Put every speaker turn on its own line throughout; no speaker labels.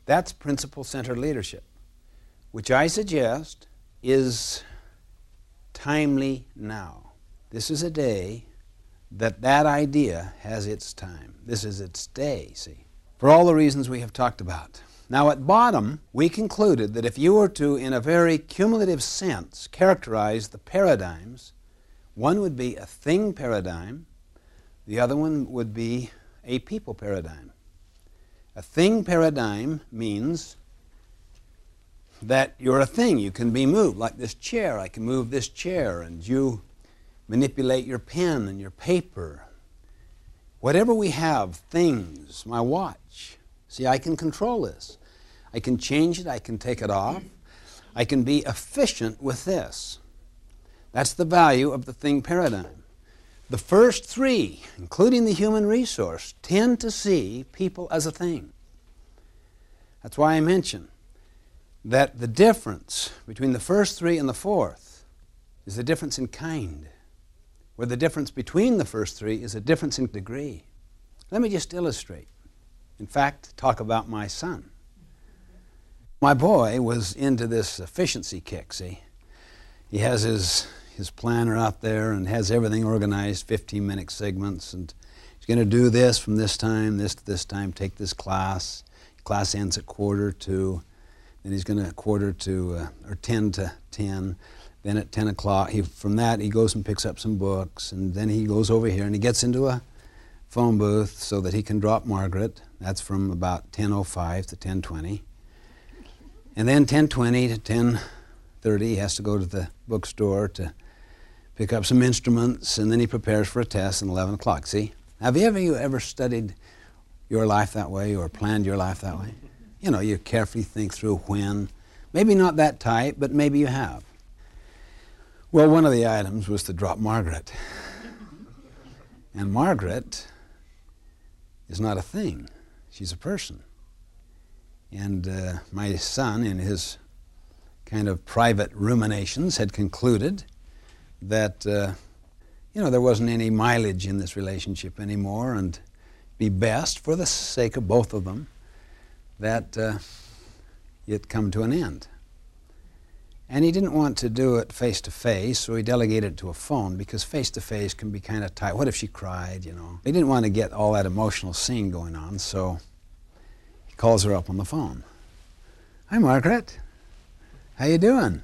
That's principle-centered leadership, which I suggest is timely now. This is a day that idea has its time. This is its day, see, for all the reasons we have talked about. Now, at bottom, we concluded that if you were to, in a very cumulative sense, characterize the paradigms, one would be a thing paradigm, the other one would be a people paradigm. A thing paradigm means that you're a thing. You can be moved, like this chair. I can move this chair, and you manipulate your pen and your paper. Whatever we have, things, my watch. See, I can control this. I can change it. I can take it off. I can be efficient with this. That's the value of the thing paradigm. The first three, including the human resource, tend to see people as a thing. That's why I mention that the difference between the first three and the fourth is the difference in kind, where the difference between the first three is a difference in degree. Let me just illustrate. In fact, talk about my son. My boy was into this efficiency kick, see. He has his planner out there and has everything organized, 15-minute segments, and he's going to do this from this time, this to this time, take this class. Class ends at 1:45, then he's going to 1:45 or 10 to 10, then at 10 o'clock, from that he goes and picks up some books, and then he goes over here and he gets into a phone booth so that he can drop Margaret. That's from about 10:05 to 10:20. And then 10:20 to 10:30 he has to go to the bookstore to pick up some instruments, and then he prepares for a test at 11 o'clock. See? Have you ever studied your life that way or planned your life that way? You know, you carefully think through when. Maybe not that tight, but maybe you have. Well, one of the items was to drop Margaret. And Margaret is not a thing. She's a person. And my son, in his kind of private ruminations, had concluded that, there wasn't any mileage in this relationship anymore, and be best, for the sake of both of them, that it come to an end. And he didn't want to do it face-to-face, so he delegated it to a phone, because face-to-face can be kind of tight. What if she cried, He didn't want to get all that emotional scene going on, so he calls her up on the phone. Hi, Margaret. How you doing?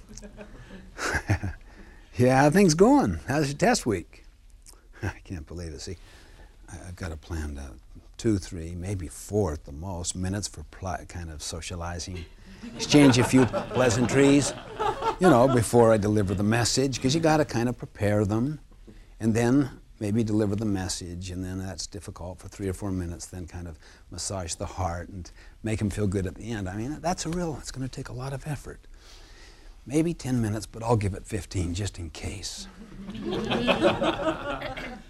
Yeah, how things going? How's your test week? I can't believe it. See, I've got a planned 2, 3, maybe 4 at the most minutes for kind of socializing. Exchange a few pleasantries, before I deliver the message, because you got to kind of prepare them, and then maybe deliver the message, and then that's difficult for 3 or 4 minutes, then kind of massage the heart and make them feel good at the end. I mean, it's going to take a lot of effort. Maybe 10 minutes, but I'll give it 15 just in case.